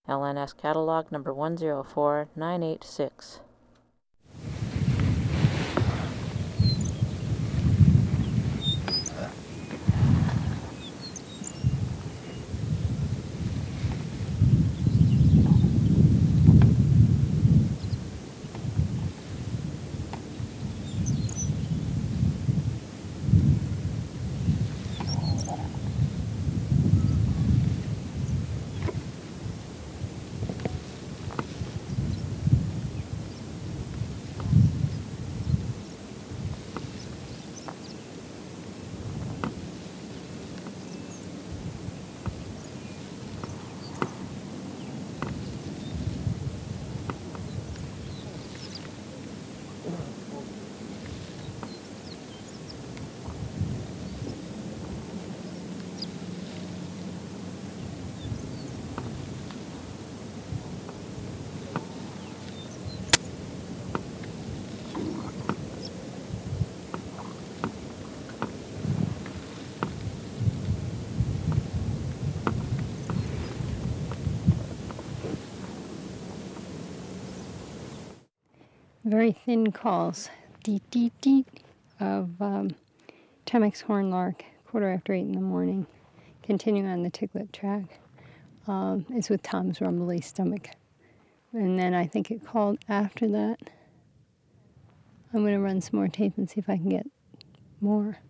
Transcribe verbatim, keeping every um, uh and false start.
L N S catalog number one zero four nine eight six. Very thin calls, deet, deet, deet, of um, Temminck's hornlark, quarter after eight in the morning, continuing on the Tiglet track. Um, it's with Tom's rumbly stomach. And then I think it called after that. I'm going to run some more tape and see if I can get more.